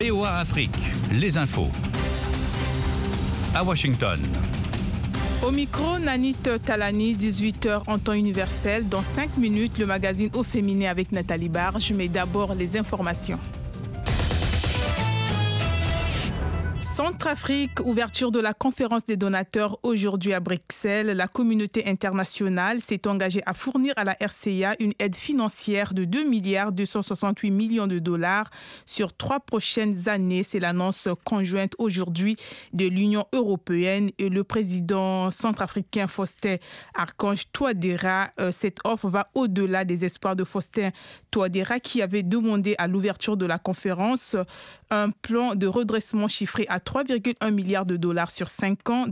VOA Afrique, les infos. À Washington. Au micro, Nanit Talani, 18h en temps universel. Dans 5 minutes, le magazine Au Féminin avec Nathalie Barge. Mais d'abord, les informations. Centrafrique, ouverture de la conférence des donateurs aujourd'hui à Bruxelles. La communauté internationale s'est engagée à fournir à la RCA une aide financière de 2,268 milliards de dollars sur 3 prochaines années. C'est l'annonce conjointe aujourd'hui de l'Union européenne et le président centrafricain Faustin Archange Touadéra. Cette offre va au-delà des espoirs de Faustin Touadéra qui avait demandé à l'ouverture de la conférence un plan de redressement chiffré à 3,1 milliards de dollars sur 5 ans,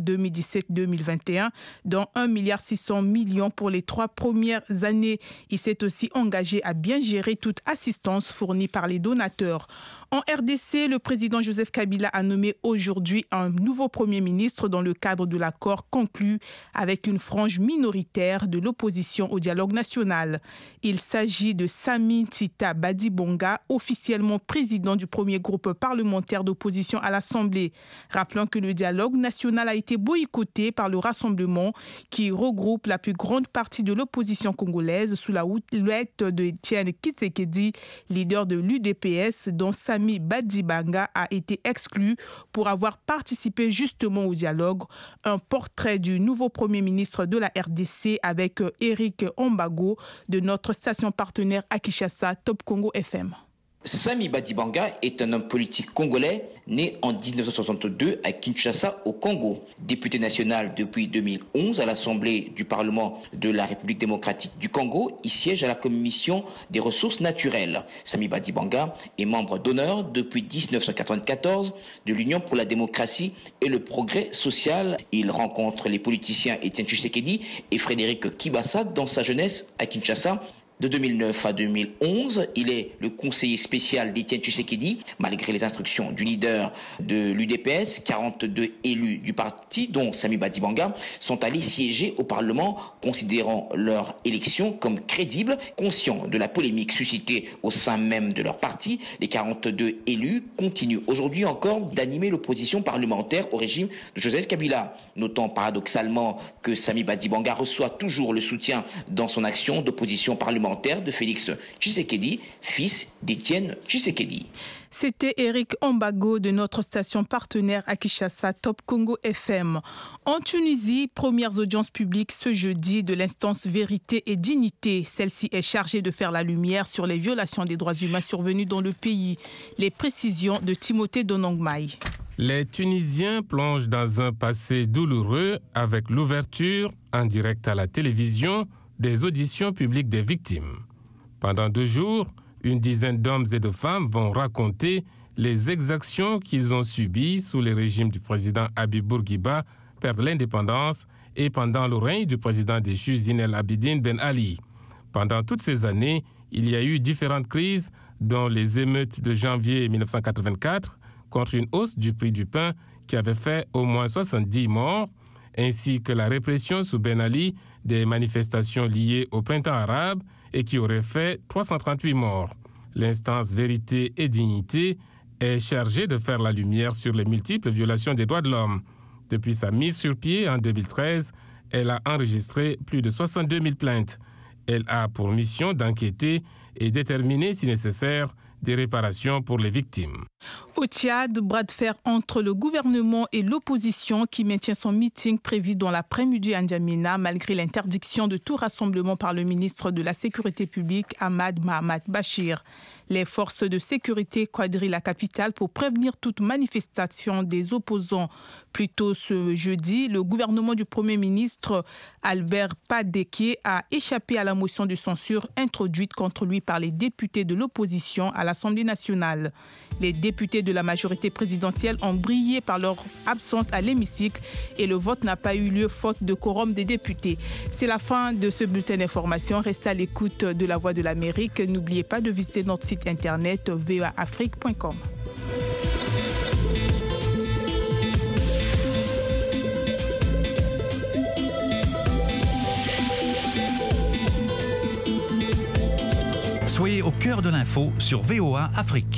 2017-2021, dont 1,6 milliard pour les 3 premières années. Il s'est aussi engagé à bien gérer toute assistance fournie par les donateurs. En RDC, le président Joseph Kabila a nommé aujourd'hui un nouveau Premier ministre dans le cadre de l'accord conclu avec une frange minoritaire de l'opposition au dialogue national. Il s'agit de Sami Tita Badibanga, officiellement président du premier groupe parlementaire d'opposition à l'Assemblée. Rappelons que le dialogue national a été boycotté par le Rassemblement qui regroupe la plus grande partie de l'opposition congolaise sous la houlette de Etienne Tshisekedi, leader de l'UDPS, dont Sami Badibanga a été exclu pour avoir participé justement au dialogue. Un portrait du nouveau Premier ministre de la RDC avec Eric Ombago de notre station partenaire à Kinshasa, Top Congo FM. Sami Badibanga est un homme politique congolais né en 1962 à Kinshasa au Congo. Député national depuis 2011 à l'Assemblée du Parlement de la République démocratique du Congo, il siège à la Commission des ressources naturelles. Sami Badibanga est membre d'honneur depuis 1994 de l'Union pour la démocratie et le progrès social. Il rencontre les politiciens Etienne Tshisekedi et Frédéric Kibasa dans sa jeunesse à Kinshasa. De 2009 à 2011, il est le conseiller spécial d'Etienne Tshisekedi. Malgré les instructions du leader de l'UDPS, 42 élus du parti, dont Sami Badibanga, sont allés siéger au Parlement, considérant leur élection comme crédible. Conscients de la polémique suscitée au sein même de leur parti, les 42 élus continuent aujourd'hui encore d'animer l'opposition parlementaire au régime de Joseph Kabila. Notons paradoxalement que Sami Badibanga reçoit toujours le soutien dans son action d'opposition parlementaire de Félix Tshisekedi, fils d'Etienne Tshisekedi. C'était Eric Ombago de notre station partenaire à Kinshasa, Top Congo FM. En Tunisie, premières audiences publiques ce jeudi de l'instance Vérité et Dignité. Celle-ci est chargée de faire la lumière sur les violations des droits humains survenues dans le pays. Les précisions de Timothée Donongmaï. Les Tunisiens plongent dans un passé douloureux avec l'ouverture, en direct à la télévision, des auditions publiques des victimes. Pendant 2 jours, une dizaine d'hommes et de femmes vont raconter les exactions qu'ils ont subies sous le régime du président Habib Bourguiba, père de l'indépendance, et pendant le règne du président déchu Zine El Abidine Ben Ali. Pendant toutes ces années, il y a eu différentes crises, dont les émeutes de janvier 1984, contre une hausse du prix du pain qui avait fait au moins 70 morts, ainsi que la répression sous Ben Ali des manifestations liées au printemps arabe et qui aurait fait 338 morts. L'instance Vérité et Dignité est chargée de faire la lumière sur les multiples violations des droits de l'homme. Depuis sa mise sur pied en 2013, elle a enregistré plus de 62 000 plaintes. Elle a pour mission d'enquêter et déterminer, si nécessaire, des réparations pour les victimes. Au Tchad, bras de fer entre le gouvernement et l'opposition qui maintient son meeting prévu dans l'après-midi à N'Djamena malgré l'interdiction de tout rassemblement par le ministre de la Sécurité publique Ahmad Mahamat Bachir. Les forces de sécurité quadrillent la capitale pour prévenir toute manifestation des opposants. Plus tôt ce jeudi, le gouvernement du Premier ministre Albert Padeke a échappé à la motion de censure introduite contre lui par les députés de l'opposition à l'Assemblée nationale. Les députés de la majorité présidentielle ont brillé par leur absence à l'hémicycle et le vote n'a pas eu lieu faute de quorum des députés. C'est la fin de ce bulletin d'information. Restez à l'écoute de La Voix de l'Amérique. N'oubliez pas de visiter notre site internet voaafrique.com. Soyez au cœur de l'info sur VOA Afrique.